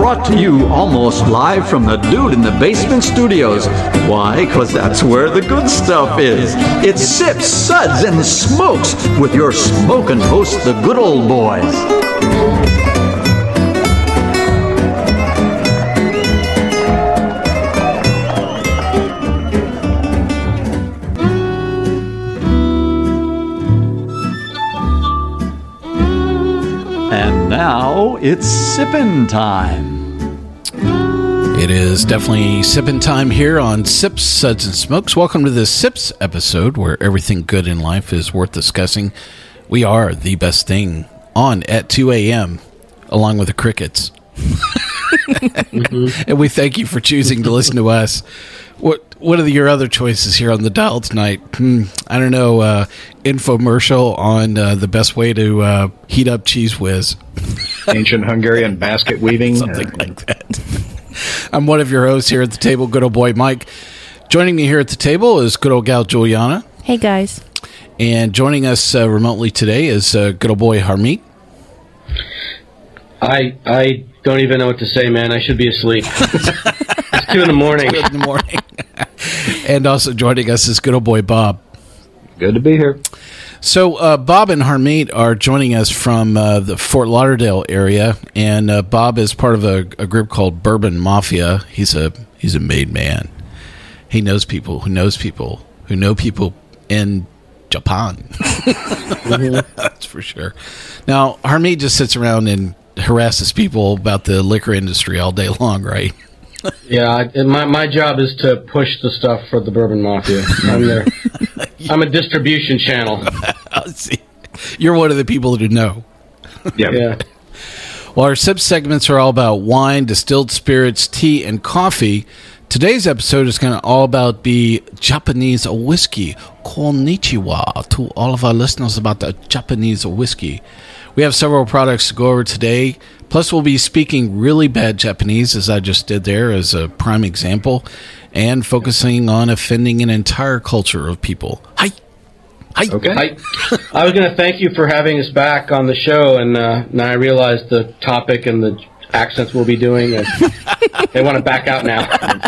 brought to you almost live from the Dude in the Basement Studios. Why? Because that's where the good stuff is. It's Sips, Suds, and Smokes with your smoking host, the good old boys. And now it's sippin' time. It is definitely sippin' time here on Sips, Suds, and Smokes. Welcome to this Sips episode where everything good in life is worth discussing. We are the best thing on at 2 a.m. along with the crickets. And we thank you for choosing to listen to us. What are your other choices here on the dial tonight? I don't know. Infomercial on the best way to heat up Cheese Whiz. Ancient Hungarian basket weaving. Something like that. I'm one of your hosts here at the table, good old boy Mike. Joining me here at the table is good old gal Juliana. Hey, guys. And joining us remotely today is good old boy Harmeet. I don't even know what to say, man. I should be asleep. It's 2 in the morning. 2 in the morning. And also joining us is good old boy Bob. Good to be here. So Bob and Harmeet are joining us from the Fort Lauderdale area, and Bob is part of a group called Bourbon Mafia. He's a made man. He knows people who knows people who know people in Japan. That's for sure. Now, Harmeet just sits around and harasses people about the liquor industry all day long, right? Yeah, my job is to push the stuff for the Bourbon Mafia. I'm a distribution channel. See, you're one of the people who know. Yeah. Well, our sip segments are all about wine, distilled spirits, tea, and coffee. Today's episode is going to all about the Japanese whiskey. Konnichiwa to all of our listeners about the Japanese whiskey. We have several products to go over today. Plus, we'll be speaking really bad Japanese, as I just did there as a prime example, and focusing on offending an entire culture of people. Hi. Okay. I was going to thank you for having us back on the show, and now I realize the topic and the accents we'll be doing, and they want to back out now.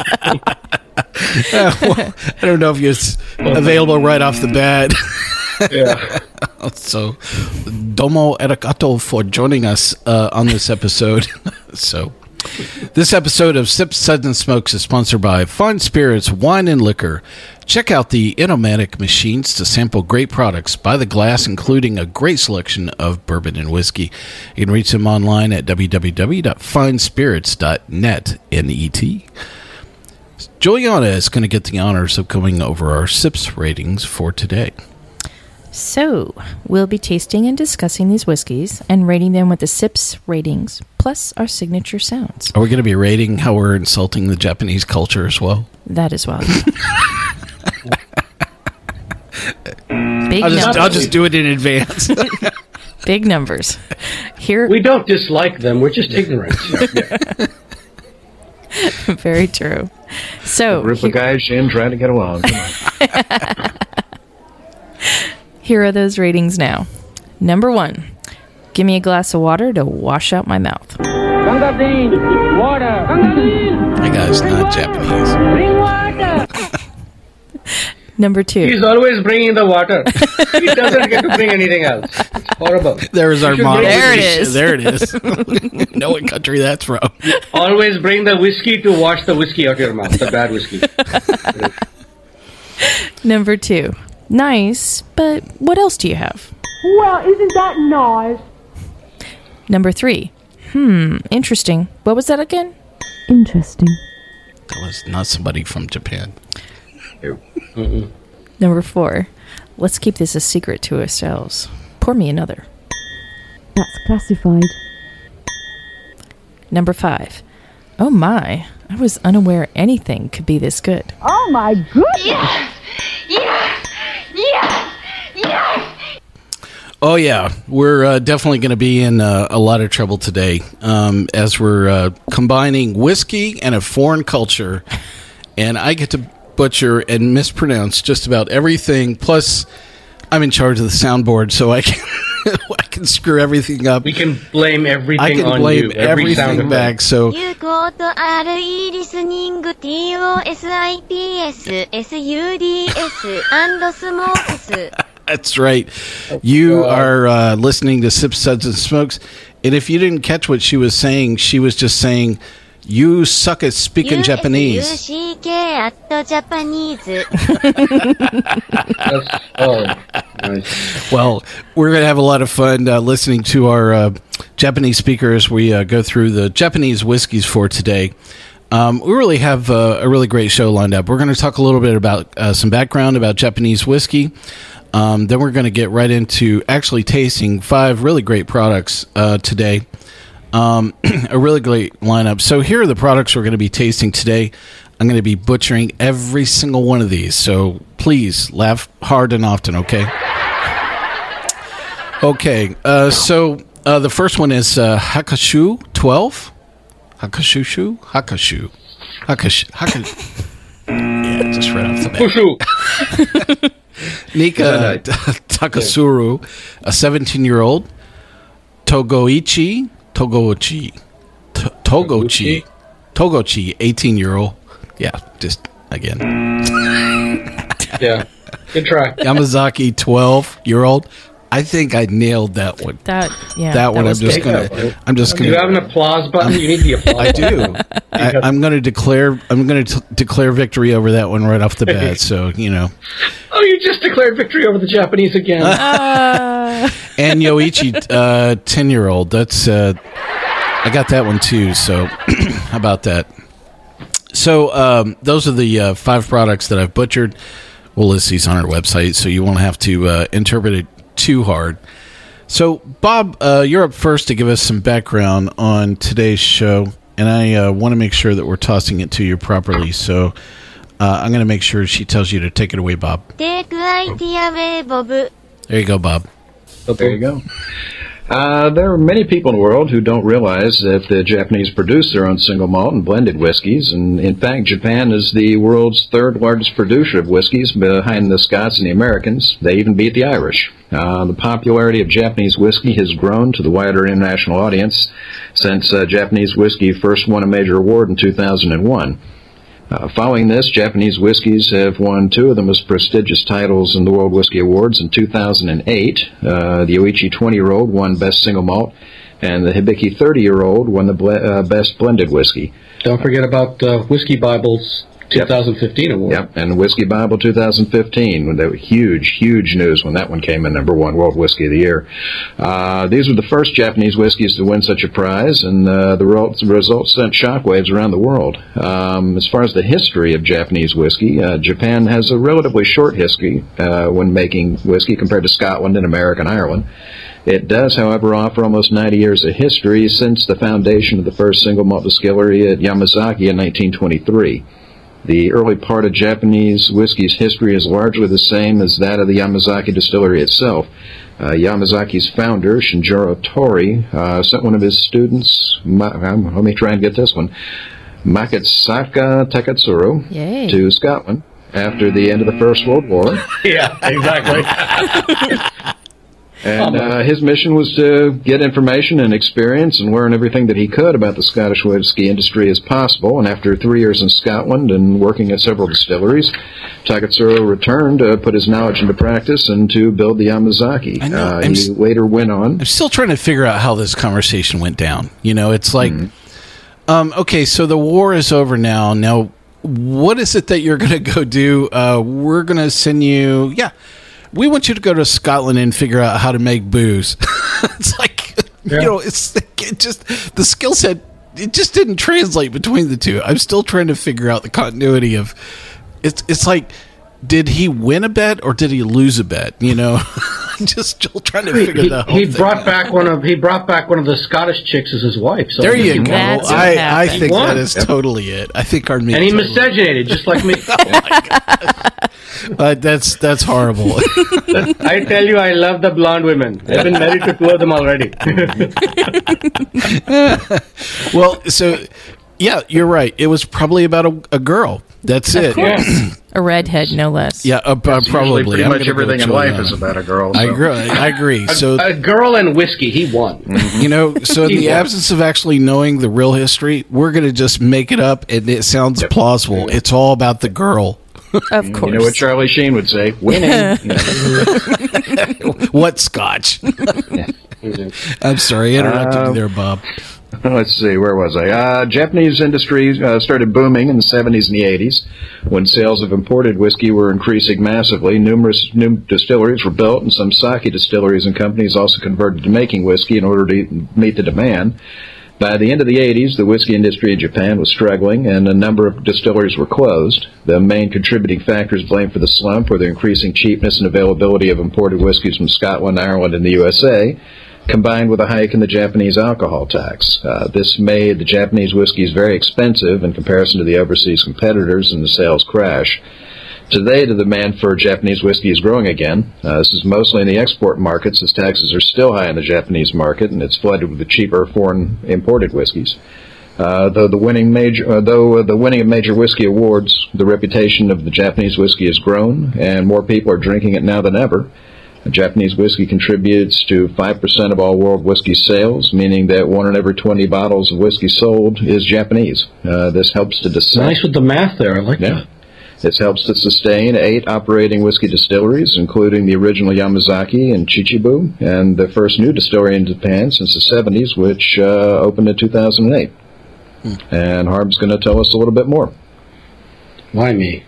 Well, I don't know if it's available right off the bat. Yeah. So, domo arigato for joining us on this episode. So, this episode of Sips, Suds, and Smokes is sponsored by Fine Spirits, Wine, and Liquor. Check out the Enomatic machines to sample great products by the glass, including a great selection of bourbon and whiskey. You can reach them online at www.finespirits.net, N-E-T. Juliana is going to get the honors of going over our Sips ratings for today. So, we'll be tasting and discussing these whiskeys and rating them with the Sips ratings, plus our signature sounds. Are we going to be rating how we're insulting the Japanese culture as well? That as well. I'll just do it in advance. Big numbers. Here, we don't dislike them. We're just ignorant. Very true. So, a group of guys in trying to get along. Come on. Here are those ratings now. Number 1, give me a glass of water to wash out my mouth. Gangazine, water. Gangazine. That guy's not Japanese. Bring water. Number 2. He's always bringing the water. He doesn't get to bring anything else. It's horrible. There's our model. There it is. There it is. Know what country that's from. Always bring the whiskey to wash the whiskey out of your mouth. The bad whiskey. Number 2. Nice, but what else do you have? Well, isn't that nice? Number 3. Interesting. What was that again? Interesting. That was not somebody from Japan. Number 4. Let's keep this a secret to ourselves. Pour me another. That's classified. Number 5. Oh my, I was unaware anything could be this good. Oh my goodness! Yes! Yes! Yes! Yes! Oh, yeah. We're definitely going to be in a lot of trouble today as we're combining whiskey and a foreign culture. And I get to butcher and mispronounce just about everything. Plus, I'm in charge of the soundboard, so I can I can screw everything up. We can blame everything I can on blame you. Every sound everything back. So 有効と RE リスニング TOSIPS SUDS and Smokes that's right. You are listening to Sips, Suds, and Smokes. And if you didn't catch what she was just saying, you suck at speaking Japanese. USUCK at Japanese. Nice. Well, we're going to have a lot of fun listening to our Japanese speakers. We go through the Japanese whiskeys for today. We really have a really great show lined up. We're going to talk a little bit about some background about Japanese whiskey. Then we're going to get right into actually tasting 5 really great products today. A really great lineup. So here are the products we're going to be tasting today. I'm going to be butchering every single one of these. So please laugh hard and often, okay? Okay. So the first one is Hakashu 12. Hakashu. Yeah, just right off the bat. Wushu. Nika Takasuru, a 17-year-old. Togochi, 18-year-old. Yeah, just again. Yeah, good try. Yamazaki, 12-year-old. I think I nailed that one. That one. was I'm just good. gonna. Do you have an applause button? You need the applause. I do. I'm going to declare victory over that one right off the bat. So Oh, you just declared victory over the Japanese again. And Yoichi, 10-year-old. That's I got that one too. So how about that? So those are the 5 products that I've butchered. We'll list these on our website, so you won't have to interpret it too hard. So, Bob, you're up first to give us some background on today's show, and I want to make sure that we're tossing it to you properly. So, I'm going to make sure she tells you to take it away, Bob. Take idea away, Bob. There you go, Bob. Oh, there you go. There are many people in the world who don't realize that the Japanese produce their own single malt and blended whiskeys, and in fact, Japan is the world's 3rd largest producer of whiskeys behind the Scots and the Americans. They even beat the Irish. The popularity of Japanese whiskey has grown to the wider international audience since Japanese whiskey first won a major award in 2001. Following this, Japanese whiskeys have won 2 of the most prestigious titles in the World Whiskey Awards. In 2008, the Yoichi 20-year-old won Best Single Malt, and the Hibiki 30-year-old won the Best Blended Whiskey. Don't forget about Whiskey Bible's 2015 award. Yep, and Whiskey Bible 2015. That was huge news when that one came in #1 World Whiskey of the Year. These were the first Japanese whiskeys to win such a prize, and the results sent shockwaves around the world. As far as the history of Japanese whiskey, Japan has a relatively short history when making whiskey compared to Scotland and America and Ireland. It does, however, offer almost 90 years of history since the foundation of the first single malt distillery at Yamazaki in 1923. The early part of Japanese whiskey's history is largely the same as that of the Yamazaki distillery itself. Yamazaki's founder, Shinjiro Tori, sent one of his students, let me try and get this one, Makitsaka Takatsuru, to Scotland after the end of the First World War. Yeah, exactly. And his mission was to get information and experience and learn everything that he could about the Scottish whiskey industry as possible. And after 3 years in Scotland and working at several distilleries, Takatsuru returned to put his knowledge into practice and to build the Yamazaki. He later went on. I'm still trying to figure out how this conversation went down. It's like, okay, so the war is over now. Now, what is it that you're going to go do? We're going to send you, we want you to go to Scotland and figure out how to make booze. It's like, it just, the skill set, it just didn't translate between the two. I'm still trying to figure out the continuity of, it's like, did he win a bet or did he lose a bet? I'm just still trying to figure that out. He brought back one of the Scottish chicks as his wife. So there you go. I think that is totally it. I think our and he miscegenated just like me. Oh my God. That's horrible. I tell you, I love the blonde women. I've been married to 2 of them already. Well, so yeah, you're right. It was probably about a girl. That's it. A redhead, no less. Yeah, probably. Pretty I'm much gonna everything go in Juliana. life is about a girl. I so. agree. I agree. So A girl and whiskey, he won. you know, so in the absence of actually knowing the real history, we're going to just make it up, and it sounds plausible. It's all about the girl. Of course. You know what Charlie Sheen would say? Winning. What scotch? I'm sorry, I interrupted you there, Bob. Let's see, where was I? Japanese industry started booming in the 70s and the 80s when sales of imported whiskey were increasing massively. Numerous new distilleries were built, and some sake distilleries and companies also converted to making whiskey in order to meet the demand. By the end of the 80s, the whiskey industry in Japan was struggling, and a number of distilleries were closed. The main contributing factors blamed for the slump were the increasing cheapness and availability of imported whiskeys from Scotland, Ireland, and the USA, combined with a hike in the Japanese alcohol tax. This made the Japanese whiskeys very expensive in comparison to the overseas competitors, and the sales crash. Today, the demand for Japanese whiskey is growing again. This is mostly in the export markets, as taxes are still high in the Japanese market, and it's flooded with the cheaper foreign imported whiskeys. Though the winning of major whiskey awards, the reputation of the Japanese whiskey has grown, and more people are drinking it now than ever. Japanese whiskey contributes to 5% of all world whiskey sales, meaning that 1 in every 20 bottles of whiskey sold is Japanese. This helps to Nice with the math there. I like that. This helps to sustain 8 operating whiskey distilleries, including the original Yamazaki and Chichibu, and the first new distillery in Japan since the 70s, which opened in 2008. And Harm's going to tell us a little bit more. Why me?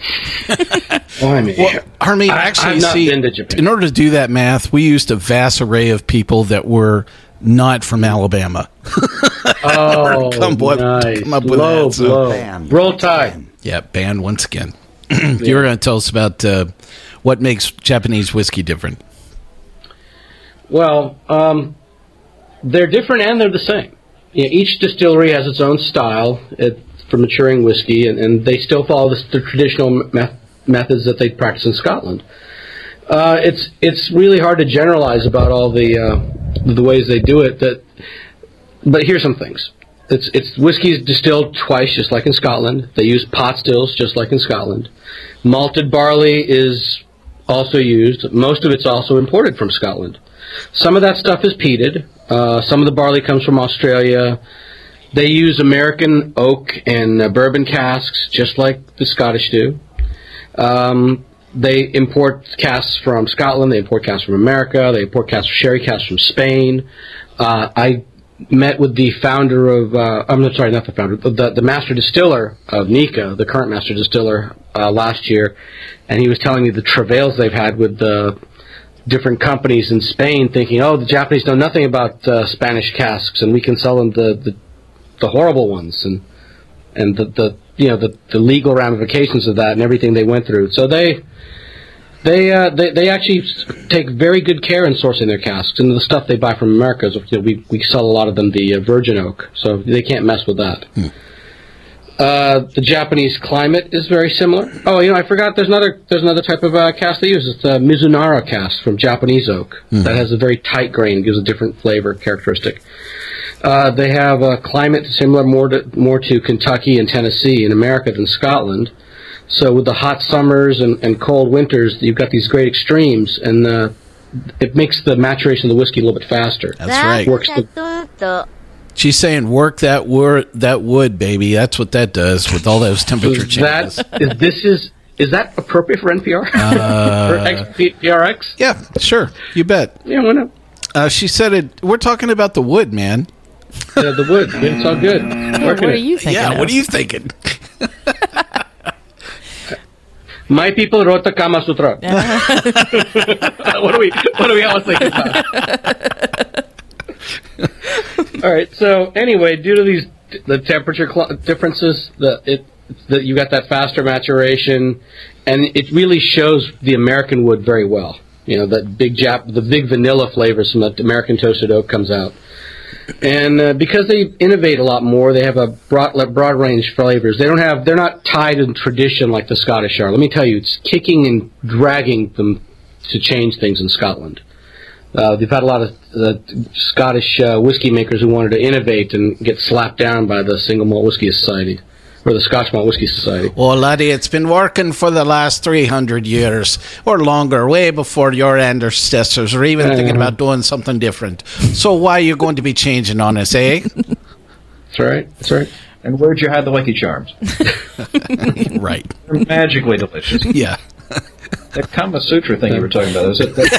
Why me? Well, Harmy, actually, I've not see, been to Japan. in order to do that math, we used a vast array of people that were not from Alabama. Oh, come up with low that, so- blow. Roll Tide. Yeah, banned once again. You were going to tell us about what makes Japanese whiskey different. Well, they're different and they're the same. You know, each distillery has its own style for maturing whiskey, and they still follow the traditional methods that they practice in Scotland. It's really hard to generalize about all the ways they do it. But here's some things. Whiskey is distilled twice, just like in Scotland. They use pot stills, just like in Scotland. Malted barley is also used. Most of it's also imported from Scotland. Some of that stuff is peated. Some of the barley comes from Australia. They use American oak and bourbon casks, just like the Scottish do. They import casks from Scotland. They import casks from America. They import sherry casks from Spain. I met with the founder of, not the founder, the master distiller of Nika, the current master distiller, last year, and he was telling me the travails they've had with the different companies in Spain, thinking, oh, the Japanese know nothing about Spanish casks, and we can sell them the horrible ones, and the legal ramifications of that and everything they went through. So they actually take very good care in sourcing their casks, and the stuff they buy from America is, we sell a lot of them the virgin oak, so they can't mess with that. The Japanese climate is very similar. Oh, I forgot. There's another type of cask they use. It's the Mizunara cask from Japanese oak that has a very tight grain, gives a different flavor characteristic. They have a climate similar more to Kentucky and Tennessee in America than Scotland. So with the hot summers and cold winters, you've got these great extremes, and it makes the maturation of the whiskey a little bit faster. That's right. Works She's saying, work that wood, baby. That's what that does with all those temperature changes. Is that appropriate for NPR? For PRX? Yeah, sure. You bet. Yeah, why not? She said it. We're talking about the wood, man. The wood. It's all good. What are you thinking? Yeah, of? what are you thinking? My people wrote the Kama Sutra. What are we all thinking about? All right. So anyway, due to the temperature differences, that you got that faster maturation, and it really shows the American wood very well. The big vanilla flavors from that American toasted oak comes out. And because they innovate a lot more, they have a broad range of flavors. They're not tied in tradition like the Scottish are. Let me tell you, it's kicking and dragging them to change things in Scotland. They've had a lot of Scottish whiskey makers who wanted to innovate and get slapped down by the Single Malt Whiskey Society. or the Scotch Malt Whiskey Society. Well, laddie, it's been working for the last 300 years or longer, way before your ancestors were even thinking about doing something different. So why are you going to be changing on us, eh? That's right. That's right. And where'd you hide the Lucky Charms? Right. They're magically delicious. Yeah. That Kama Sutra thing you were talking about, is it that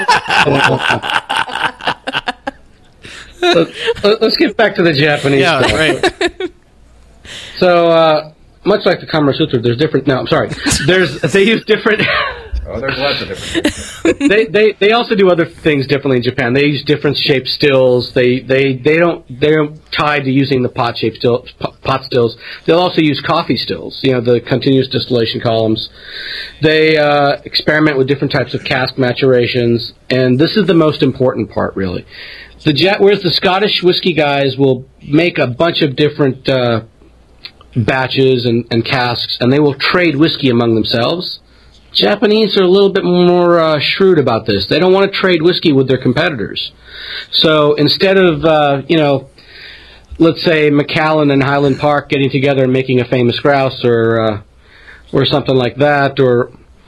Let's get back to the Japanese stuff. Right. So, much like the Kama Sutra, there's different. No, I'm sorry. They use different. Oh, there's lots of different things. They also do other things differently in Japan. They use different shaped stills. They're tied to using the pot stills. They'll also use coffee stills. The continuous distillation columns. They experiment with different types of cask maturations, and this is the most important part, really. Whereas the Scottish whiskey guys will make a bunch of different batches and casks, and they will trade whiskey among themselves. Japanese are a little bit more shrewd about this. They don't want to trade whiskey with their competitors. So instead of, let's say Macallan and Highland Park getting together and making a famous grouse or something like that, or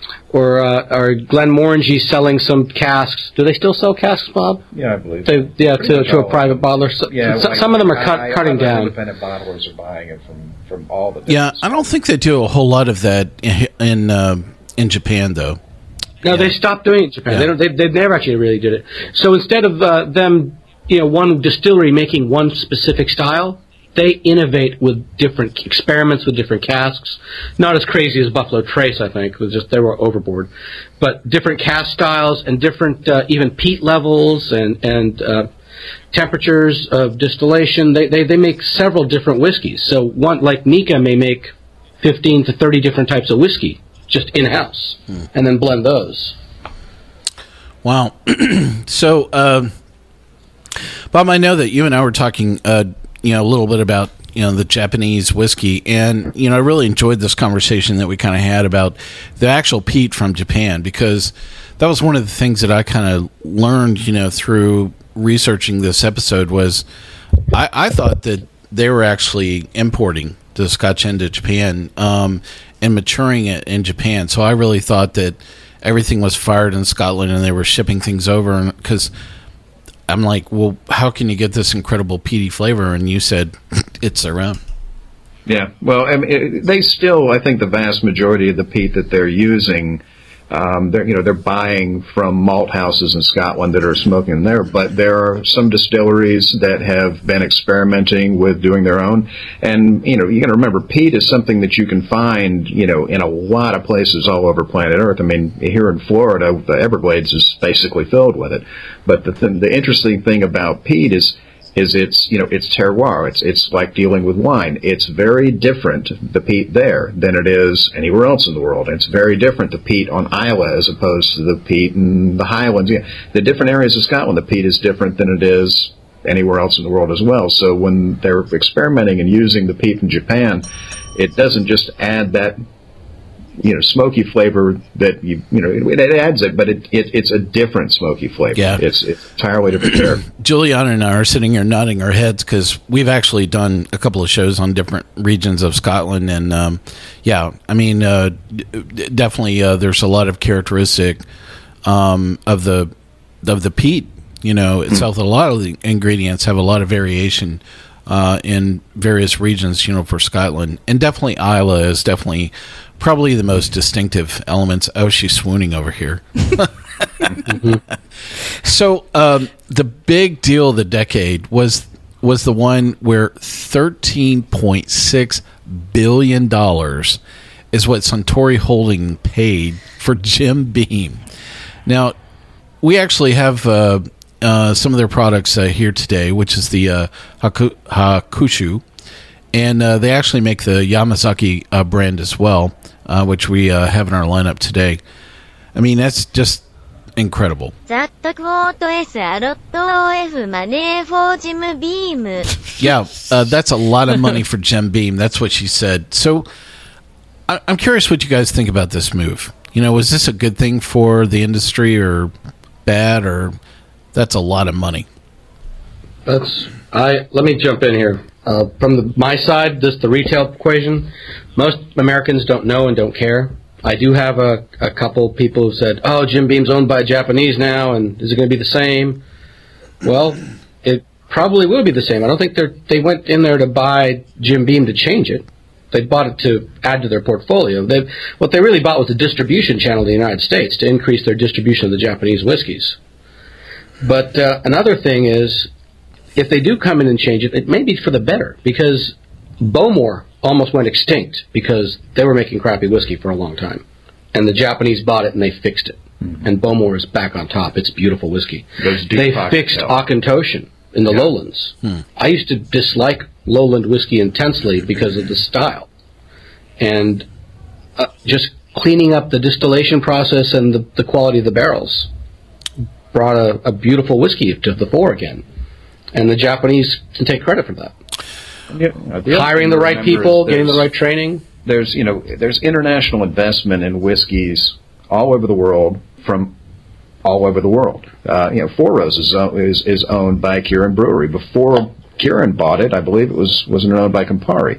Glenmorangie selling some casks. Do they still sell casks, Bob? Yeah, I believe. To a private bottler. Some of them are cutting down. Independent bottlers are buying it from all the. Yeah, I don't think they do a whole lot of that in Japan, though. No, they stopped doing it in Japan. Yeah. They never actually really did it. So instead of them, one distillery making one specific style, they innovate with different experiments with different casks. Not as crazy as Buffalo Trace, I think. They were overboard, but different cask styles and different even peat levels and temperatures of distillation. They make several different whiskeys. So one like Nikka may make 15 to 30 different types of whiskey just in-house, and then blend those. Wow. So, Bob, I know that you and I were talking, a little bit about, the Japanese whiskey, and, I really enjoyed this conversation that we kind of had about the actual peat from Japan, because that was one of the things that I kind of learned, through researching this episode was I thought that they were actually importing the Scotch into Japan, and maturing it in Japan. So I really thought that everything was fired in Scotland and they were shipping things over. Because I'm like, well, how can you get this incredible peaty flavor? And you said it's their own. Yeah, well, I mean, they still, I think the vast majority of the peat that they're using, they're buying from malt houses in Scotland that are smoking there, but there are some distilleries that have been experimenting with doing their own. And, you got to remember, peat is something that you can find, in a lot of places all over planet Earth. I mean, here in Florida, the Everglades is basically filled with it. But the interesting thing about peat is it's terroir. It's like dealing with wine. It's very different, the peat there, than it is anywhere else in the world. It's very different, the peat on Islay as opposed to the peat in the Highlands. Yeah, the different areas of Scotland, the peat is different than it is anywhere else in the world as well. So when they're experimenting and using the peat from Japan, it doesn't just add that smoky flavor that it adds it, but it's a different smoky flavor. Yeah. It's entirely different character. Juliana and I are sitting here nodding our heads because we've actually done a couple of shows on different regions of Scotland, and definitely there's a lot of characteristic of the peat itself. A lot of the ingredients have a lot of variation in various regions, for Scotland, and definitely Islay is definitely probably the most distinctive elements. Oh, she's swooning over here. So the big deal of the decade was the one where $13.6 billion is what Suntory Holding paid for Jim Beam. Now, we actually have some of their products here today, which is the Hakushu, and they actually make the Yamazaki brand as well, which we have in our lineup today. I mean, that's just incredible. That quote is a lot of money for Jim Beam. Yeah, that's a lot of money for Jim Beam. That's what she said. So I'm curious what you guys think about this move. Was this a good thing for the industry or bad, or that's a lot of money? Let me jump in here. my side, the retail equation, most Americans don't know and don't care. I do have a couple people who said, "Oh, Jim Beam's owned by Japanese now, and is it going to be the same?" Well, it probably will be the same. I don't think they went in there to buy Jim Beam to change it. They bought it to add to their portfolio. What they really bought was a distribution channel in the United States to increase their distribution of the Japanese whiskeys. But another thing is, if they do come in and change it, it may be for the better, because Bowmore almost went extinct because they were making crappy whiskey for a long time. And the Japanese bought it and they fixed it. Mm-hmm. And Bowmore is back on top. It's beautiful whiskey. They fixed Auchentoshan in the lowlands. I used to dislike lowland whiskey intensely because of the style. And just cleaning up the distillation process and the quality of the barrels brought a beautiful whiskey to the fore again. And the Japanese can take credit for that. Hiring the right people, getting the right training. There's international investment in whiskeys all over the world from all over the world. Four Roses is owned by Kirin Brewery. Before Kirin bought it, I believe it wasn't owned by Campari.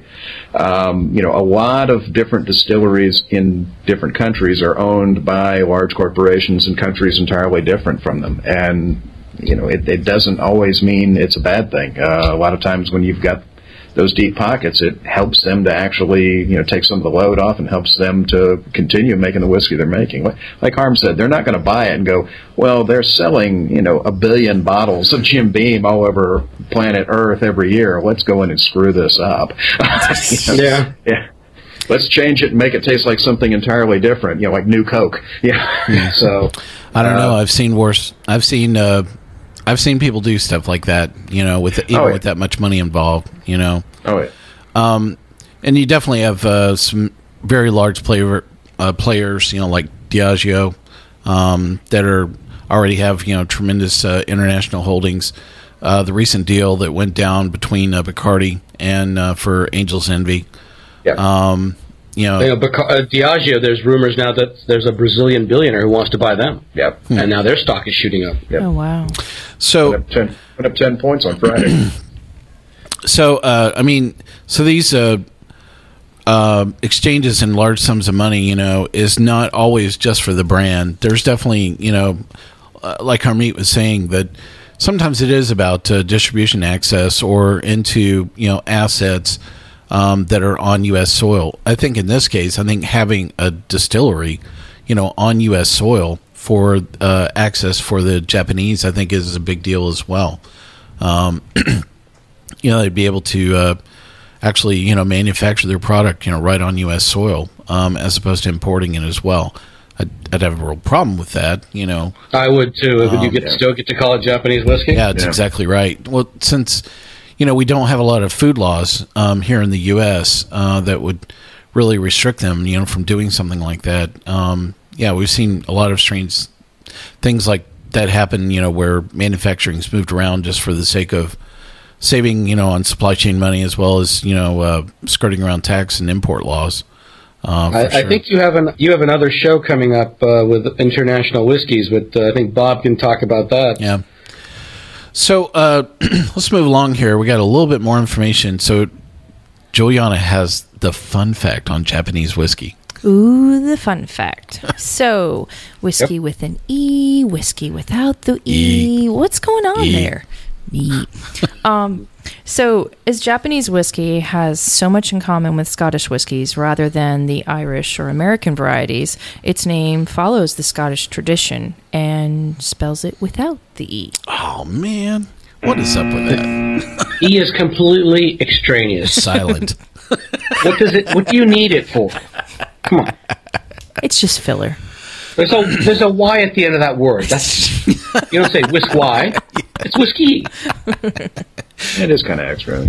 A lot of different distilleries in different countries are owned by large corporations in countries entirely different from them. And it doesn't always mean it's a bad thing. A lot of times when you've got those deep pockets, it helps them to actually, take some of the load off and helps them to continue making the whiskey they're making. Like Harm said, they're not going to buy it and go, well, they're selling, 1 billion bottles of Jim Beam all over planet Earth every year. Let's go in and screw this up. Yeah. Let's change it and make it taste like something entirely different, like New Coke. Yeah. So I don't know. I've seen worse. I've seen people do stuff like that, with with that much money involved, Oh, yeah. And you definitely have some very large players, like Diageo, that already have, tremendous international holdings. The recent deal that went down between Bacardi and for Angel's Envy. Yeah. Diageo, there's rumors now that there's a Brazilian billionaire who wants to buy them. Yep. And now their stock is shooting up. Yep. Oh, wow. So went up 10 points on Friday. So these exchanges in large sums of money, is not always just for the brand. There's definitely, like Harmeet was saying, that sometimes it is about distribution access or into, assets that are on U.S. soil. I think in this case, having a distillery, on U.S. soil for access for the Japanese, I think is a big deal as well. They'd be able to actually, manufacture their product, right on U.S. soil, as opposed to importing it as well. I'd have a real problem with that, I would too. Would you still get to call it Japanese whiskey? Yeah, that's exactly right. Well, since we don't have a lot of food laws here in the U.S. That would really restrict them, from doing something like that. We've seen a lot of strange things like that happen, where manufacturing's moved around just for the sake of saving, on supply chain money, as well as, skirting around tax and import laws. I think you have another show coming up with international whiskeys, but I think Bob can talk about that. Yeah. So let's move along here. We got a little bit more information. So Juliana has the fun fact on Japanese whiskey. Ooh, the fun fact. So, whiskey with an E, whiskey without the E. What's going on there? E. So, as Japanese whiskey has so much in common with Scottish whiskeys rather than the Irish or American varieties, its name follows the Scottish tradition and spells it without the E. Oh, man. What is up with that? E is completely extraneous. Silent. What do you need it for? Come on. It's just filler. There's a Y at the end of that word. That's, you don't say whisk Y. It's whiskey. It is kind of extra.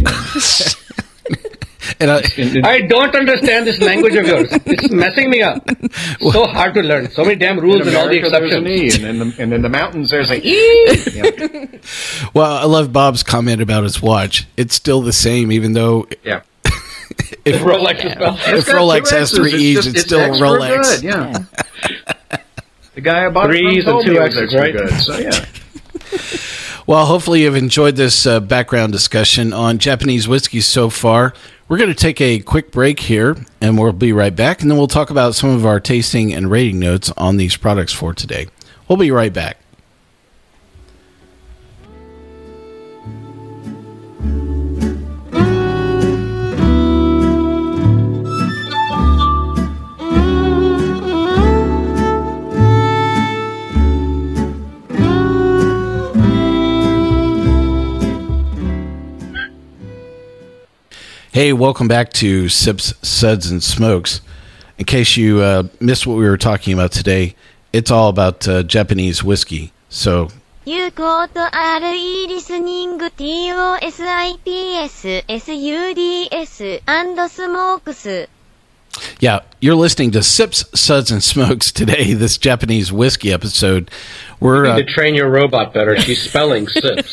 And I don't understand this language of yours. It's messing me up. So hard to learn. So many damn rules and all the exceptions. There's an E, and in the mountains there's an E. Yeah. Well, I love Bob's comment about his watch. It's still the same, even though if Rolex is spelled. If Rolex has 3 E's, it's still a Rolex. Good, yeah. The guy I bought 3 E's and 2 X's, right? Good, so yeah. Well, hopefully you've enjoyed this background discussion on Japanese whiskey so far. We're going to take a quick break here, and we'll be right back, and then we'll talk about some of our tasting and rating notes on these products for today. We'll be right back. Hey, welcome back to Sips, Suds, and Smokes. In case you missed what we were talking about today, it's all about Japanese whiskey. So, 有効と RE リスニング TOSIPS SUDS and smokes. yeah, you're listening to Sips, Suds, and Smokes today, this Japanese whiskey episode. You need to train your robot better. She's spelling sips.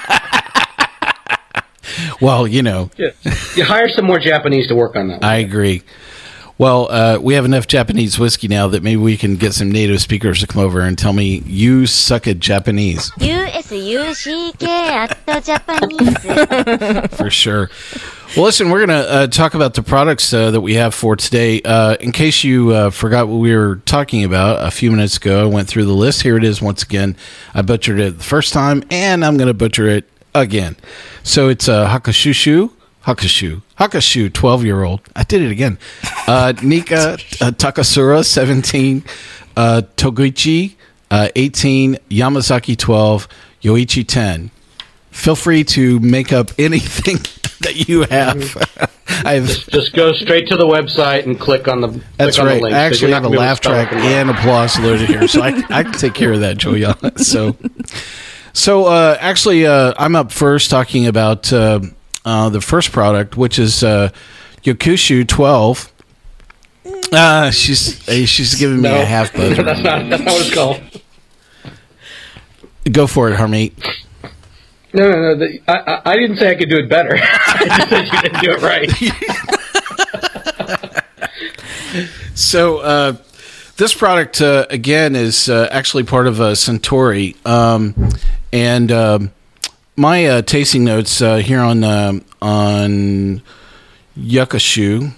Well, you know. Yeah. You hire some more Japanese to work on that. I agree. Well, we have enough Japanese whiskey now that maybe we can get some native speakers to come over and tell me, you suck at Japanese. USUCK at the Japanese. For sure. Well, listen, we're going to talk about the products that we have for today. In case you forgot what we were talking about a few minutes ago, I went through the list. Here it is once again. I butchered it the first time, and I'm going to butcher it again. So it's Hakushu, 12-year-old. I did it again. Nika Takasura, 17. Toguchi, 18. Yamazaki, 12. Yoichi, 10. Feel free to make up anything that you have. Just go straight to the website and click on the. That's click right. On the link, I actually have a laugh track and applause loaded here, so I can take care of that, Juliana. So actually, I'm up first talking about the first product, which is Yokushu 12. She's giving me a half buzzer. That's not what it's called. Go for it, Harmeet. No. I didn't say I could do it better. I just said you didn't do it right. So this product, again, is actually part of Suntory. And my tasting notes here on Yakushu.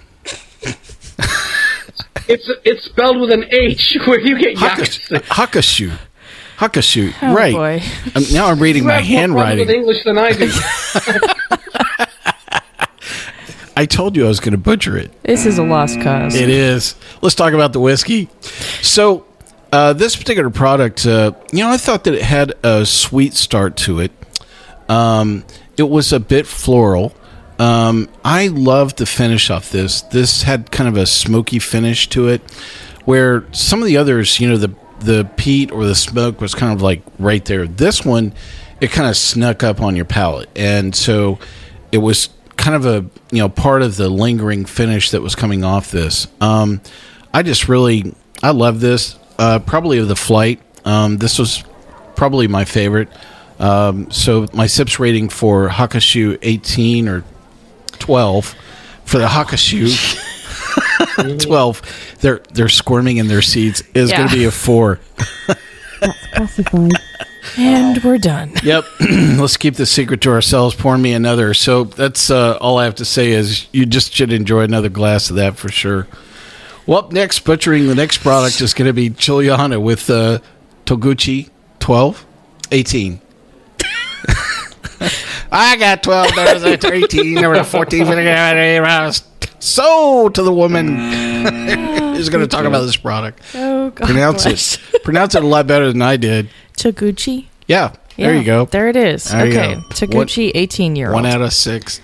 It's spelled with an H. Where do you get Yakushu? Hakushu. Oh, right. boy. Now I'm reading my handwriting. You have more problems with English than I do. I told you I was going to butcher it. This is a lost cause. It is. Let's talk about the whiskey. So, this particular product, I thought that it had a sweet start to it. It was a bit floral. I loved the finish off this. This had kind of a smoky finish to it, where some of the others, the peat or the smoke was kind of like right there. This one, it kind of snuck up on your palate, and so it was kind of a part of the lingering finish that was coming off this. I love this. Probably of the flight, this was probably my favorite. So my sips rating for Hakushu 18 or 12 for the Hakushu 12. They're squirming in their seats is going to be a 4. That's classified. And we're done. Yep. Let's keep the secret to ourselves. Pour me another. So that's all I have to say is you just should enjoy another glass of that for sure. Well, up next, butchering the next product is going to be Juliana with Toguchi 12, 18. I got 12, there was a 18, there was a 14. So to the woman who's going to talk about this product. Oh, God. Pronounce it a lot better than I did. Taguchi. Yeah, there you go. There it is. There you okay. go. Taguchi, 18-year-old. 1 out of 6.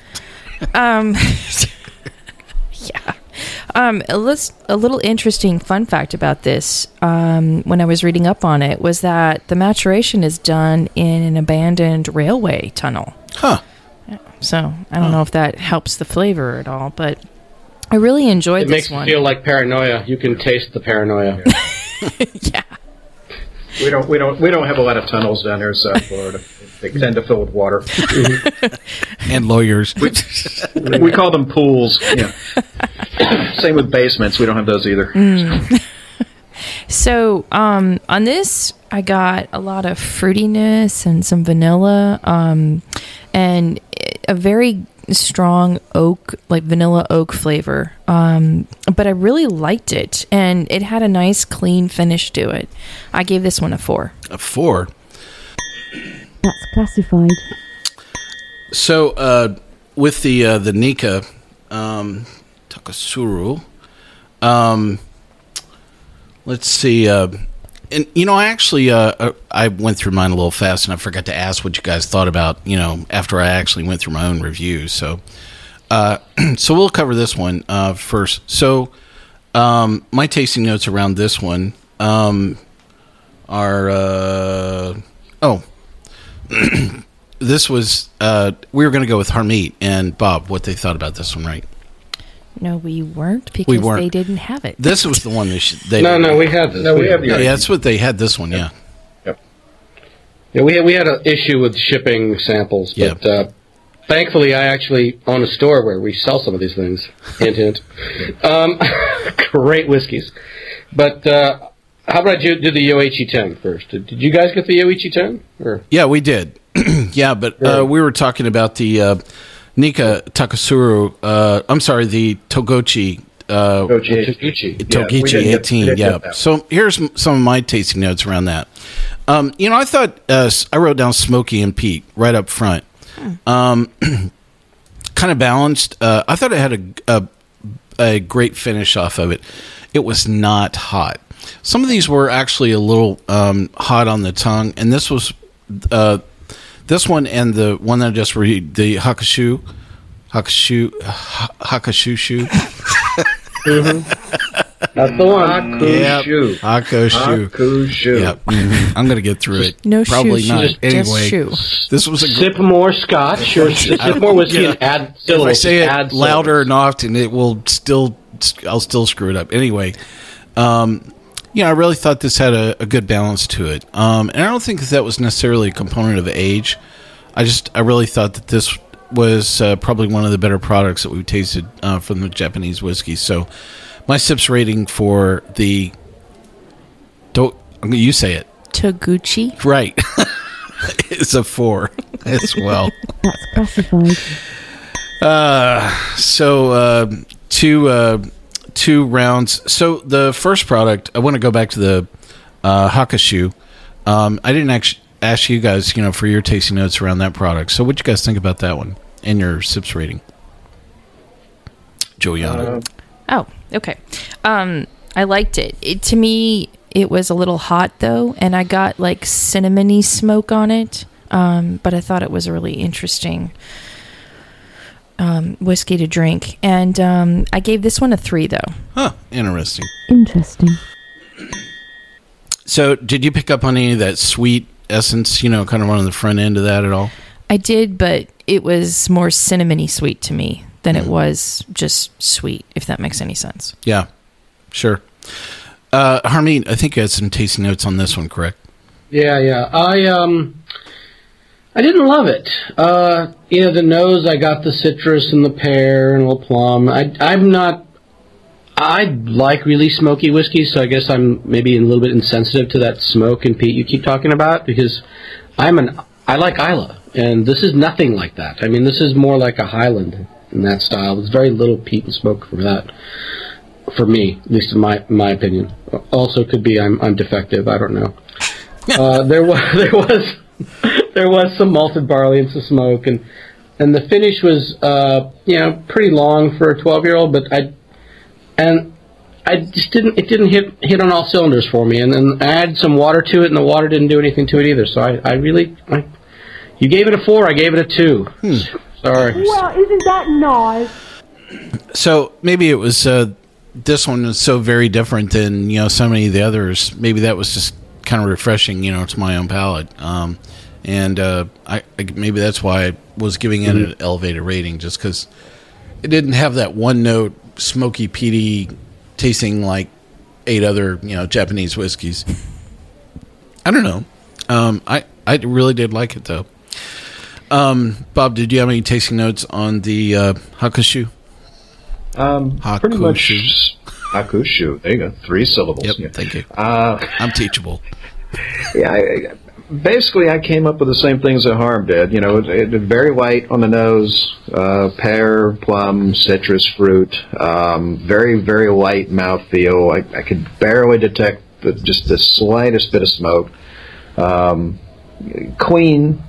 Yeah. A little interesting fun fact about this, when I was reading up on it, was that the maturation is done in an abandoned railway tunnel. Huh. So I don't know if that helps the flavor at all, but I really enjoyed this one. It makes you feel like paranoia. You can taste the paranoia. Yeah. We don't have a lot of tunnels down here in South Florida. They tend to fill with water. And lawyers. We call them pools. Yeah. Same with basements. We don't have those either. So on this, I got a lot of fruitiness and some vanilla, and a very strong oak, like vanilla oak flavor. But I really liked it, and it had a nice clean finish to it. I gave this one a 4. A 4. That's classified. So with the Nika Takasuru, let's see. And I actually I went through mine a little fast, and I forgot to ask what you guys thought about. After I actually went through my own review. So so we'll cover this one first. So my tasting notes around this one are this was we were going to go with Harmeet and Bob. What they thought about this one, right? No, we weren't because they didn't have it. This was the one they No, we had this. No, we have the yeah, that's what they had. This one, yeah. Yep. Yeah, we had an issue with shipping samples, but thankfully I actually own a store where we sell some of these things. Hint, hint. Great whiskeys. But how about I do the Yoichi 10 first? Did you guys get the Yoichi 10? Or? Yeah, we did. Yeah, but we were talking about the Nika Takasuru. I'm sorry, the Toguchi. Toguchi 18. Yeah. So here's some of my tasting notes around that. I thought I wrote down smoky and peat right up front. Kind of balanced. I thought it had a great finish off of it. It was not hot. Some of these were actually a little hot on the tongue, and this was this one and the one that I just read, the Hakashu. Mm-hmm. That's the one. Hakushu. Yep. I'm going to get through it. No Probably shoe, not. just Anyway, shoe. this was a Sip more scotch or sip more whiskey and add if syllables. I say it add louder and syllables. often, it will I'll still screw it up. Anyway, I really thought this had a good balance to it. And I don't think that was necessarily a component of age. I really thought that this was probably one of the better products that we've tasted from the Japanese whiskey. So my sips rating for the you say it. Toguchi. Right. It's a 4 as well. That's classified. So two rounds. So the first product, I want to go back to the Hakashu. I didn't actually ask you guys, for your tasting notes around that product. So what you guys think about that one and your sips rating? Joanna. Oh, okay. I liked it. To me, it was a little hot though, and I got like cinnamony smoke on it. But I thought it was a really interesting whiskey to drink, and I gave this one a 3 though. Huh, interesting. Interesting. So did you pick up on any of that sweet essence, kind of on the front end of that at all? I did, but it was more cinnamony sweet to me than it was just sweet, if that makes any sense. Yeah, sure. Harmeet, I think you had some tasting notes on this one, correct? Yeah. I didn't love it. The nose, I got the citrus and the pear and a little plum. I like really smoky whiskey, so I guess I'm maybe a little bit insensitive to that smoke and peat you keep talking about, because I like Islay, and this is nothing like that. I mean, this is more like a Highland in that style. There's very little peat and smoke from that, for me, at least in my opinion. Also, could be I'm defective. I don't know. There was some malted barley and some smoke, and the finish was pretty long for a 12-year-old, but I just didn't hit on all cylinders for me, and then I added some water to it, and the water didn't do anything to it either. So you gave it a 4, I gave it a 2. Sorry. Well, isn't that nice? So maybe it was this one was so very different than so many of the others. Maybe that was just kind of refreshing, to my own palate. And I maybe that's why I was giving it an elevated rating, just because it didn't have that one note smoky, peaty, tasting like 8 other Japanese whiskeys. I don't know. I really did like it though. Bob, did you have any tasting notes on the Hakashu? Pretty much Hakushu. There you go. 3 syllables. Yep, Yeah. thank you. Uh, I'm teachable. yeah, basically, I came up with the same things that Harm did. You know, it very light on the nose, pear, plum, citrus fruit, very, very light mouthfeel. I could barely detect just the slightest bit of smoke. Clean,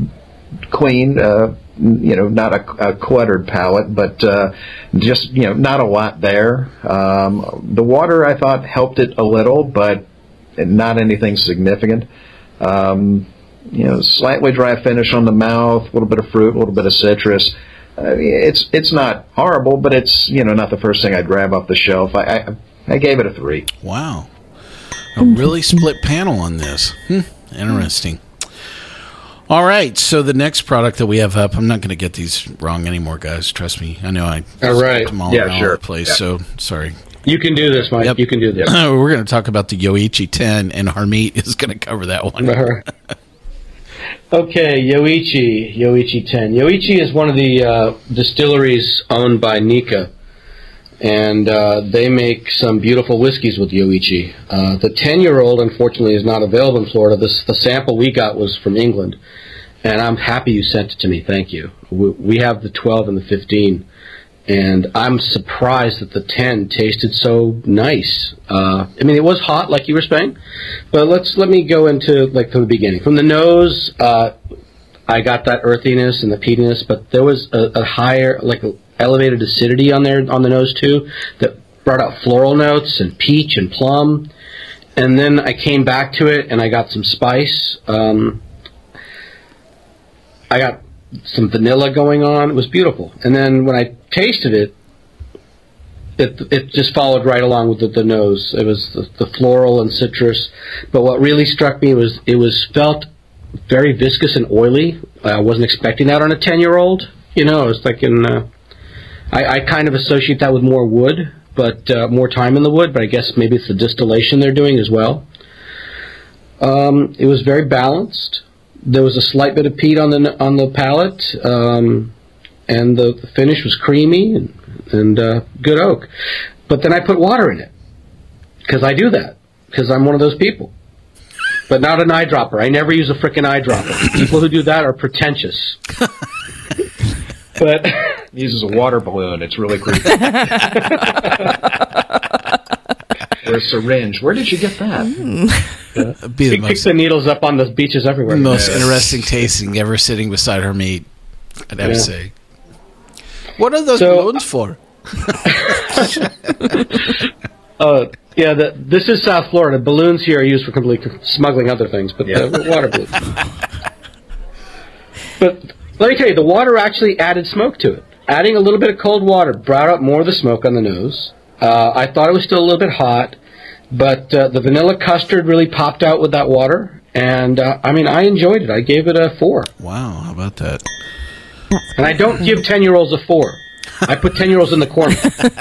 you know, not a cluttered palate, but just, you know, not a lot there. The water, I thought, helped it a little, but not anything significant. You know, slightly dry finish on the mouth, a little bit of fruit, a little bit of citrus. It's not horrible, but it's, you know, not the first thing I'd grab off the shelf. I gave it a 3. Wow. A really split panel on this. Interesting. All right, so the next product that we have up, I'm not going to get these wrong anymore, guys. Trust me. I know I All right. them all Yeah, around sure. the place, Yeah. so sorry. You can do this, Mike. Yep. You can do this. We're going to talk about the Yoichi 10, and Harmeet is going to cover that one. Okay, Yoichi 10. Yoichi is one of the distilleries owned by Nikka, and they make some beautiful whiskeys with Yoichi. The 10-year-old, unfortunately, is not available in Florida. The sample we got was from England, and I'm happy you sent it to me. Thank you. We have the 12 and the 15. And I'm surprised that the 10 tasted so nice. I mean, it was hot, like you were saying, but let me go into, like, from the beginning. From the nose, I got that earthiness and the peatiness, but there was a higher, like, elevated acidity on there, on the nose, too, that brought out floral notes and peach and plum. And then I came back to it, and I got some spice. I got some vanilla going on. It was beautiful. And then when I tasted it, it just followed right along with the nose. It was the floral and citrus. But what really struck me was it felt very viscous and oily. I wasn't expecting that on a 10-year-old. You know, I was thinking, I kind of associate that with more wood, but more time in the wood, but I guess maybe it's the distillation they're doing as well. It was very balanced. There was a slight bit of peat on the palate, and the finish was creamy and good oak. But then I put water in it, because I do that, because I'm one of those people. But not an eyedropper. I never use a frickin' eyedropper. People who do that are pretentious. But He uses a water balloon. It's really creepy. Or a syringe. Where did you get that? Be the he picks most, the needles up on the beaches everywhere. most interesting tasting ever sitting beside Harmeet, I'd have to say. What are those balloons for? Yeah, this is South Florida. Balloons here are used for completely smuggling other things, but water balloons. But let me tell you, the water actually added smoke to it. Adding a little bit of cold water brought out more of the smoke on the nose. I thought it was still a little bit hot, but the vanilla custard really popped out with that water. And, I mean, I enjoyed it. I gave it a 4. Wow, how about that? And I don't give 10-year-olds a 4. I put 10-year-olds in the corner.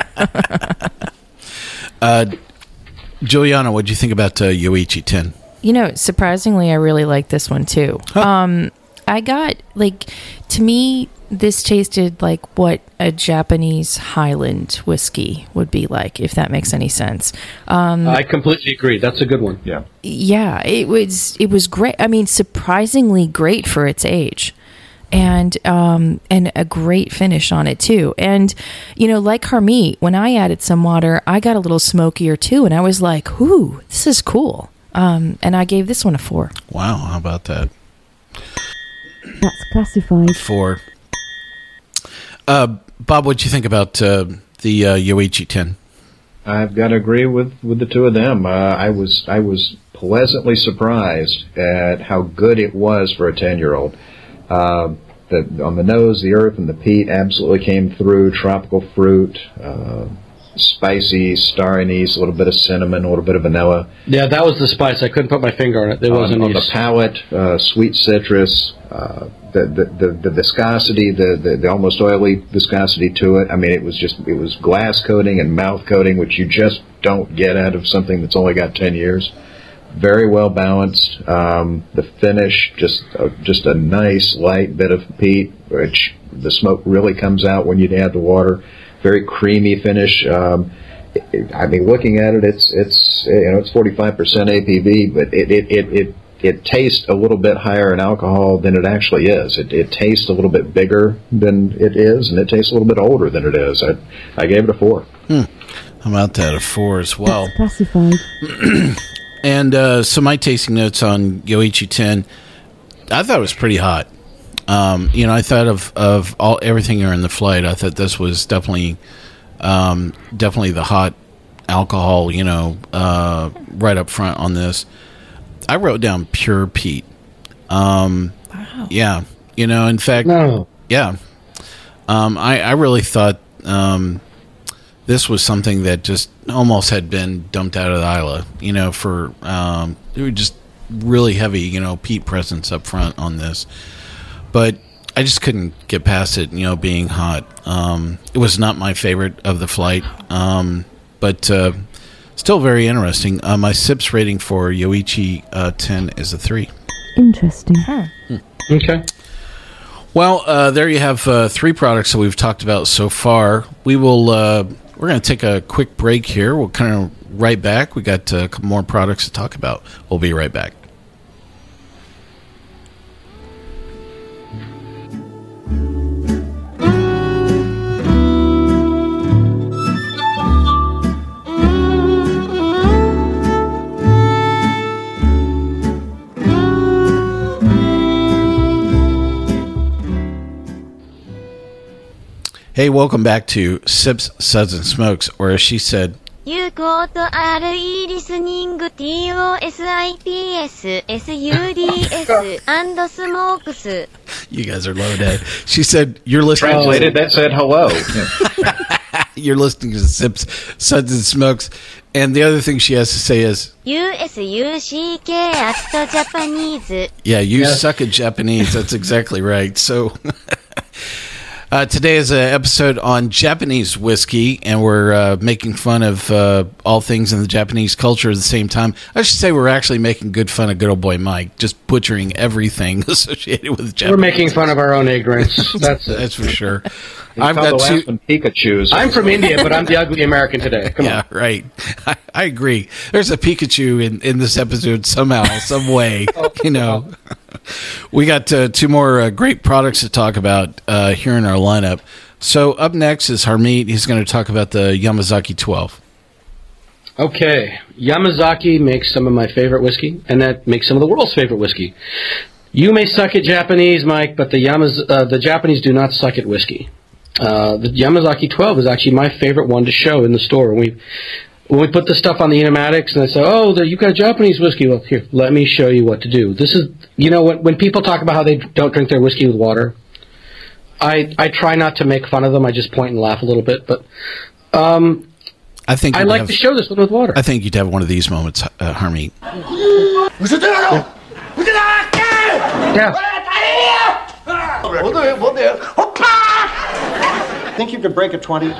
Juliana, what did you think about Yoichi 10? You know, surprisingly, I really like this one too. Huh. I got, like, to me, this tasted like what a Japanese Highland whiskey would be like, if that makes any sense. I completely agree. That's a good one. Yeah. Yeah, it was great. I mean, surprisingly great for its age. And a great finish on it too. And, you know, like Harmeet, when I added some water, I got a little smokier too. And I was like, ooh, this is cool. And I gave this one a 4. Wow, how about that? That's classified. 4. Bob, what'd you think about the Yoichi 10? I've got to agree with the two of them. I was pleasantly surprised at how good it was for a 10-year-old. On the nose, the earth and the peat absolutely came through. Tropical fruit, spicy, star anise, a little bit of cinnamon, a little bit of vanilla. Yeah, that was the spice. I couldn't put my finger on it. There was On the anise. palate, sweet citrus, the viscosity, the almost oily viscosity to it. I mean, it was glass coating and mouth coating, which you just don't get out of something that's only got 10 years. Very well balanced. The finish, just a nice light bit of peat, which the smoke really comes out when you add the water. Very creamy finish. I mean, looking at it, it's 45% ABV, but it tastes a little bit higher in alcohol than it actually is. It tastes a little bit bigger than it is, and it tastes a little bit older than it is. I gave it a 4. I'm out that a 4 as well. That's classified. And so my tasting notes on Yoichi 10, I thought it was pretty hot. I thought of everything here in the flight. I thought this was definitely the hot alcohol, right up front on this. I wrote down pure peat. Wow. Yeah. In fact, No. yeah. I really thought this was something that just almost had been dumped out of the Isla, for they were just really heavy, peat presence up front on this. But I just couldn't get past it, being hot. It was not my favorite of the flight, but still very interesting. My SIPS rating for Yoichi 10 is a 3. Interesting. Okay. Well, there you have 3 products that we've talked about so far. We're going to take a quick break here. We'll kind of right back. We got a couple more products to talk about. We'll be right back. Hey, welcome back to Sips, Suds, and Smokes, or as she said, 有効と RE リスニング TOSIPS SUDS and smokes. you guys are loaded. She said, you're listening Translated, that said hello. You're listening to Sips, Suds, and Smokes. And the other thing she has to say is, USUCK at Japanese. yeah, you suck at Japanese. That's exactly right. So today is an episode on Japanese whiskey, and we're making fun of all things in the Japanese culture at the same time. I should say we're actually making good fun of good old boy Mike, just butchering everything associated with Japanese. We're making fun of our own ignorance. That's it. That's for sure. I've got the last one Pikachu's. I'm from India, but I'm the ugly American today. Come Yeah, right. I agree. There's a Pikachu in this episode somehow, some way. We got 2 more great products to talk about here in our lineup. So up next is Harmeet. He's going to talk about the Yamazaki 12. Okay. Yamazaki makes some of my favorite whiskey, and that makes some of the world's favorite whiskey. You may suck at Japanese, Mike, but the Japanese do not suck at whiskey. The Yamazaki 12 is actually my favorite one to show in the store. When we put the stuff on the Enomatics and they say, you've got Japanese whiskey. Well, here, let me show you what to do. This is, when people talk about how they don't drink their whiskey with water, I try not to make fun of them. I just point and laugh a little bit. But I think I like to show this one with water. I think you'd have one of these moments, Harmeet. Yeah. Think you could break a 20?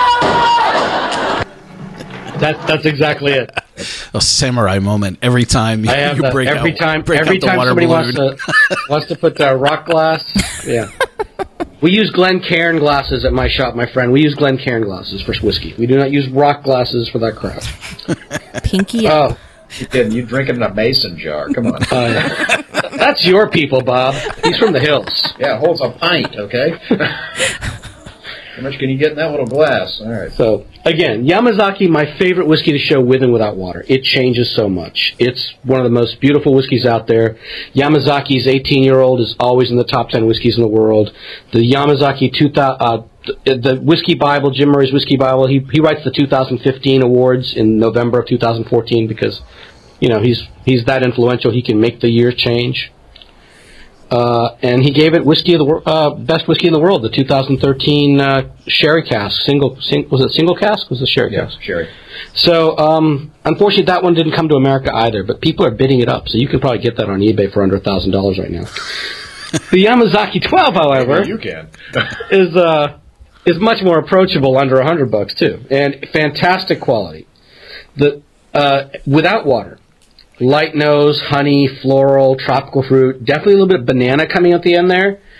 That's exactly it. A samurai moment every time I have you that break every out, time. break Every out the time water somebody balloon. wants to put rock glass. Yeah. We use Glencairn glasses at my shop, my friend. We use Glencairn glasses for whiskey. We do not use rock glasses for that crap. Pinky up. Oh, You drink it in a mason jar. Come on. yeah. That's your people, Bob. He's from the hills. Yeah, it holds a pint, okay? How much can you get in that little glass? All right. So, again, Yamazaki, my favorite whiskey to show with and without water. It changes so much. It's one of the most beautiful whiskeys out there. Yamazaki's 18-year-old is always in the top 10 whiskeys in the world. The Yamazaki the Whiskey Bible, Jim Murray's Whiskey Bible, he writes the 2015 awards in November of 2014 because, he's that influential. He can make the year change. And he gave it best whiskey in the world, the 2013 sherry cask. Was it single cask? Was it sherry cask? Sherry. So, unfortunately, that one didn't come to America either, but people are bidding it up, so you can probably get that on eBay for under $1,000 right now. The Yamazaki 12, however, You can. is much more approachable, under $100 too, and fantastic quality. Without water. Light nose, honey, floral, tropical fruit, definitely a little bit of banana coming at the end there.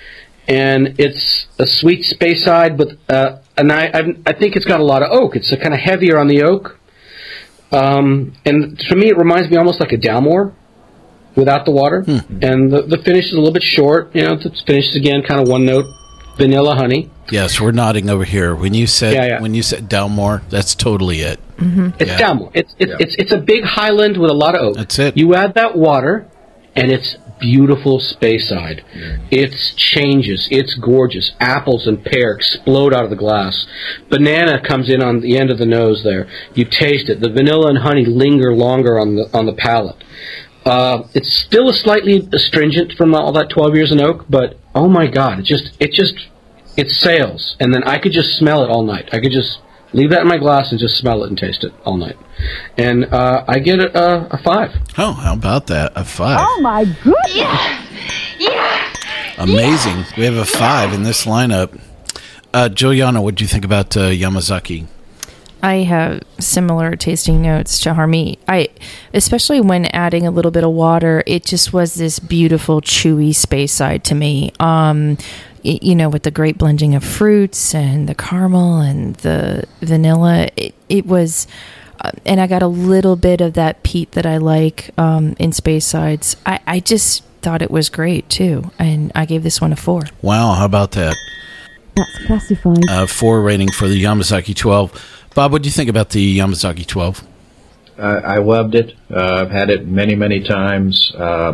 and it's a sweet Speyside with, and I think it's got a lot of oak. It's kind of heavier on the oak, and to me it reminds me almost like a Dalmore without the water, and the finish is a little bit short. The finish is again kind of one note, vanilla honey. Yes, we're nodding over here. When you said Dalmore, that's totally it. It's Dalmore. It's a big highland with a lot of oak. That's it. You add that water, and it's beautiful Speyside. It changes. It's gorgeous. Apples and pear explode out of the glass. Banana comes in on the end of the nose there. You taste it. The vanilla and honey linger longer on the palate. It's still slightly astringent from all that 12 years in oak, but oh my God, it sails. And then I could just smell it all night. I could just leave that in my glass and just smell it and taste it all night. And I get a 5. Oh, how about that? A 5. Oh my goodness! Amazing. We have a 5 in this lineup. Juliana, what do you think about Yamazaki? I have similar tasting notes to Harmeet. Especially when adding a little bit of water, it just was this beautiful, chewy Speyside to me. With the great blending of fruits and the caramel and the vanilla, it was, and I got a little bit of that peat that I like in Speysides. I just thought it was great too, and I gave this one a 4. Wow, how about that? That's classified. 4 rating for the Yamazaki 12. Bob, what do you think about the Yamazaki 12? I loved it. I've had it many, many times.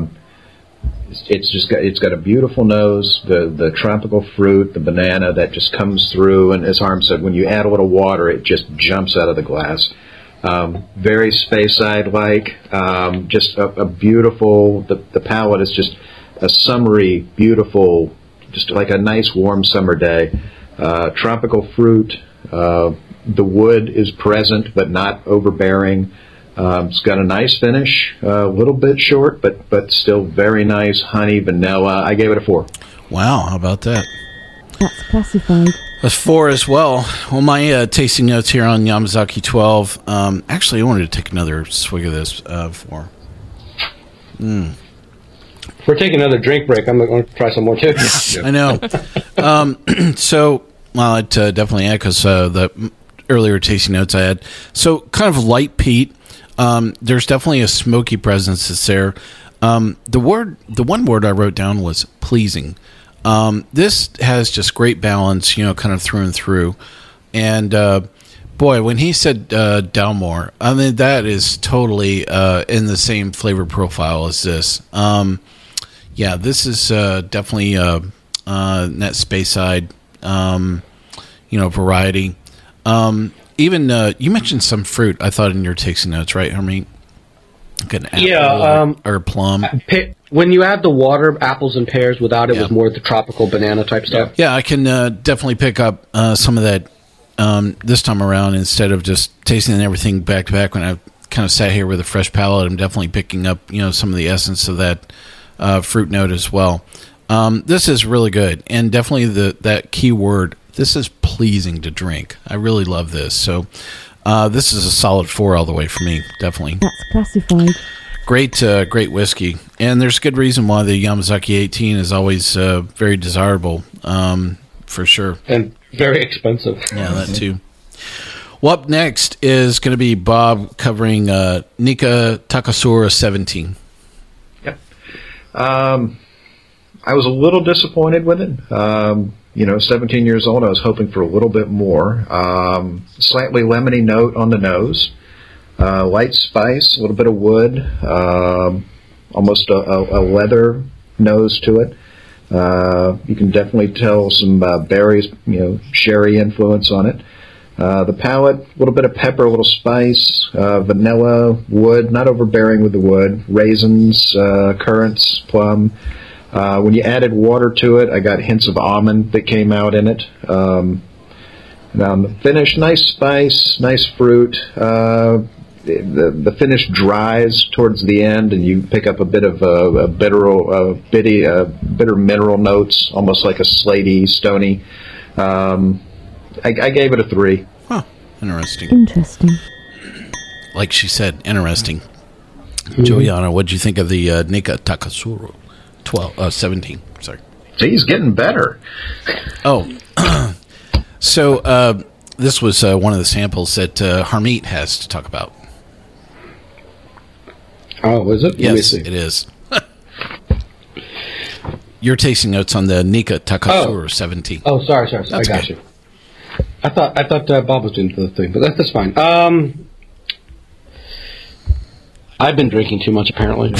It's got a beautiful nose. The tropical fruit, the banana that just comes through, and as Harm said, when you add a little water, it just jumps out of the glass. Very Speyside-like. Just a beautiful. The palate is just a summery, beautiful, just like a nice warm summer day. Tropical fruit. The wood is present, but not overbearing. It's got a nice finish, a little bit short, but still very nice. Honey, vanilla. I gave it a 4. Wow, how about that? That's classified. A 4 as well. Well, my tasting notes here on Yamazaki 12. Actually, I wanted to take another swig of this 4. If we're taking another drink break, I'm going to try some more too. I know. It definitely echoes the earlier tasting notes I had. So kind of light peat. There's definitely a smoky presence that's there. The one word I wrote down was pleasing. This has just great balance, kind of through and through. And boy, when he said Dalmore, I mean that is totally in the same flavor profile as this. This is definitely net Speyside, variety. Even you mentioned some fruit, I thought, in your tasting notes, right, Harmeet? Like an apple or plum. When you add the water, apples and pears, without it was more the tropical banana type stuff. Yeah, I can definitely pick up some of that this time around instead of just tasting everything back to back. When I kind of sat here with a fresh palate, I'm definitely picking up some of the essence of that fruit note as well. This is really good, and definitely that key word. This is pleasing to drink. I really love this. So this is a solid 4 all the way for me, definitely. That's classified. Great whiskey. And there's good reason why the Yamazaki 18 is always very desirable, for sure. And very expensive. Yeah, that too. Well, up next is going to be Bob covering Nikka Takasura 17. Yep. I was a little disappointed with it. 17 years old, I was hoping for a little bit more. Slightly lemony note on the nose. Light spice, a little bit of wood. Almost a leather nose to it. You can definitely tell some berries, sherry influence on it. The palate, a little bit of pepper, a little spice, vanilla, wood, not overbearing with the wood, raisins, currants, plum. When you added water to it, I got hints of almond that came out in it. Now the finish, nice spice, nice fruit. The finish dries towards the end, and you pick up a bit of bitter mineral notes, almost like a slatey, stony. I gave it a 3. Huh. Interesting. Like she said, interesting. Mm-hmm. Juliana, what did you think of the Nikka Takasura 17? Sorry. See, he's getting better. Oh, so this was one of the samples that Harmeet has to talk about. Oh, is it? Yes, it is. Your tasting notes on the Nika Takatsuru 17. Oh, sorry. That's I got okay. you. I thought Bob was doing the thing, but that's fine. I've been drinking too much, apparently.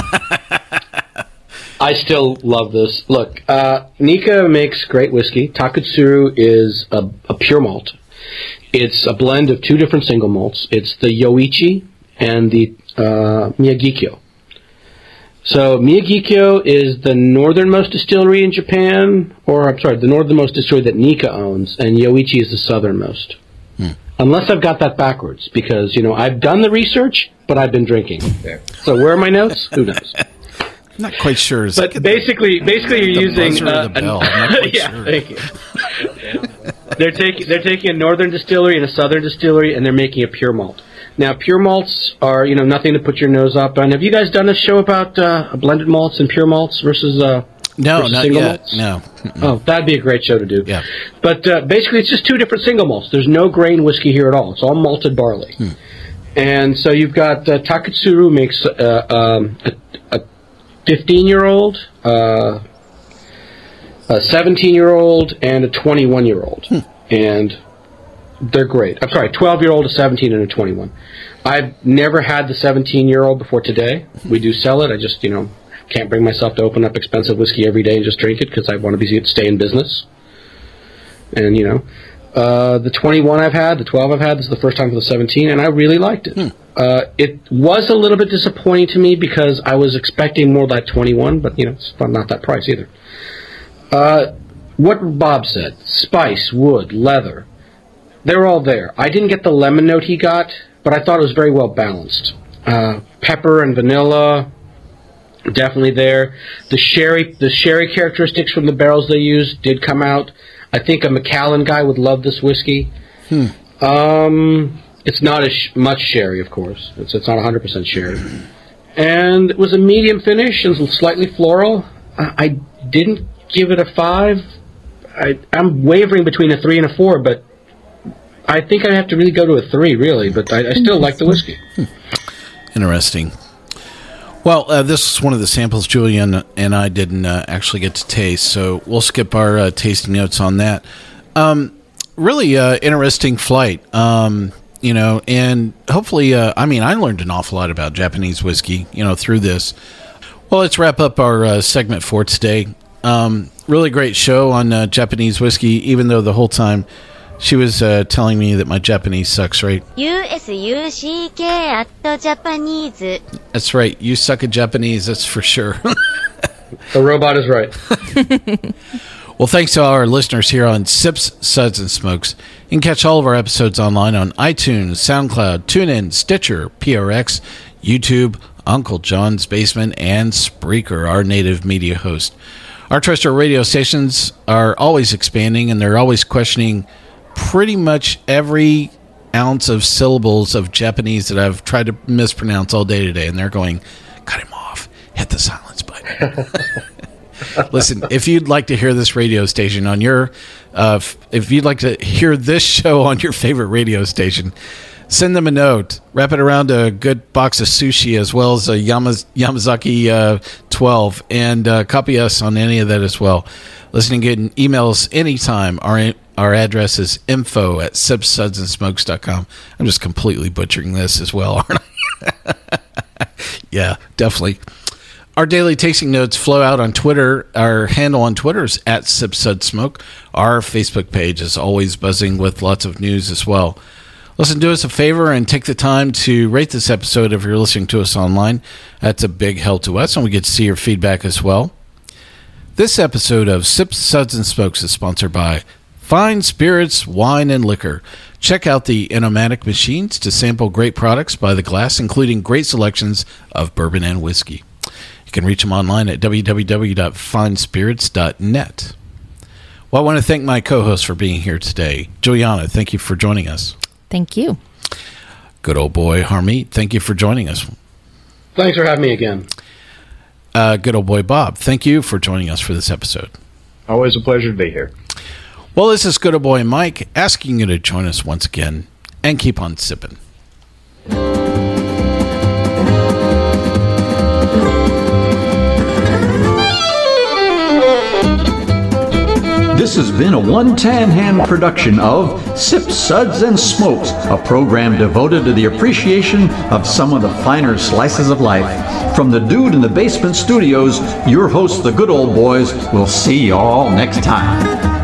I still love this. Look, Nika makes great whiskey. Takatsuru is a pure malt. It's a blend of two different single malts. It's the Yoichi and the Miyagikyo. So Miyagikyo is the northernmost distillery in Japan, the northernmost distillery that Nika owns, and Yoichi is the southernmost. Unless I've got that backwards, because, I've done the research, but I've been drinking. So where are my notes? Who knows? I'm not quite sure. But basically you're using... the bell. I'm not quite sure. Thank you. They're taking a northern distillery and a southern distillery, and they're making a pure malt. Now, pure malts are, nothing to put your nose up on. Have you guys done a show about blended malts and pure malts versus no, versus not single yet. malts? No. Oh, that'd be a great show to do. Yeah. But basically, it's just two different single malts. There's no grain whiskey here at all. It's all malted barley. And so you've got Takatsuru makes a 15-year-old, a 17-year-old, and a 21-year-old. And they're great. I'm sorry, 12-year-old, a 17, and a 21. I've never had the 17-year-old before today. We do sell it. I just, can't bring myself to open up expensive whiskey every day and just drink it because I want to stay in business. And, the 21 I've had, the 12 I've had, this is the first time for the 17, and I really liked it. It was a little bit disappointing to me because I was expecting more like 21, but, it's not that price either. What Bob said, spice, wood, leather, they're all there. I didn't get the lemon note he got, but I thought it was very well balanced. Pepper and vanilla, definitely there. The sherry characteristics from the barrels they used did come out. I think a Macallan guy would love this whiskey. It's not as much sherry, of course. It's not 100% sherry. And it was a medium finish and slightly floral. I didn't give it a 5. I'm wavering between a 3 and a 4, but I think I'd have to really go to a 3, really. But I still like the whiskey. Interesting. Well, this is one of the samples Julian and I didn't actually get to taste, so we'll skip our tasting notes on that. Really interesting flight, and hopefully, I learned an awful lot about Japanese whiskey, through this. Well, let's wrap up our segment for today. Really great show on Japanese whiskey, even though the whole time she was telling me that my Japanese sucks, right? USUCK@Japanese. That's right. You suck at Japanese, that's for sure. The robot is right. Well, thanks to all our listeners here on Sips, Suds, and Smokes. You can catch all of our episodes online on iTunes, SoundCloud, TuneIn, Stitcher, PRX, YouTube, Uncle John's Basement, and Spreaker, our native media host. Our terrestrial radio stations are always expanding, and they're always questioning pretty much every ounce of syllables of Japanese that I've tried to mispronounce all day today, and they're going, cut him off, hit the silence button. Listen, if you'd like to hear this radio station on your, if you'd like to hear this show on your favorite radio station, send them a note. Wrap it around a good box of sushi as well as a Yamazaki 12, and copy us on any of that as well. Listening and emails anytime. Our address is info@sipsudsandsmokes.com. I'm just completely butchering this as well, aren't I? Yeah, definitely. Our daily tasting notes flow out on Twitter. Our handle on Twitter is @SipSudSmoke. Our Facebook page is always buzzing with lots of news as well. Listen, do us a favor and take the time to rate this episode if you're listening to us online. That's a big help to us, and we get to see your feedback as well. This episode of Sips, Suds, and Smokes is sponsored by Fine Spirits, Wine, and Liquor. Check out the Enomatic machines to sample great products by the glass, including great selections of bourbon and whiskey. You can reach them online at www.finespirits.net. Well, I want to thank my co-host for being here today. Juliana, thank you for joining us. Thank you. Good old boy Harmeet, thank you for joining us. Thanks for having me again. Good old boy Bob, thank you for joining us for this episode. Always a pleasure to be here. Well, this is Good Old Boy Mike asking you to join us once again and keep on sipping. This has been a One Tan Hand production of Sips, Suds, and Smokes, a program devoted to the appreciation of some of the finer slices of life. From the Dude in the Basement Studios, your hosts, the Good Old Boys, will see you all next time.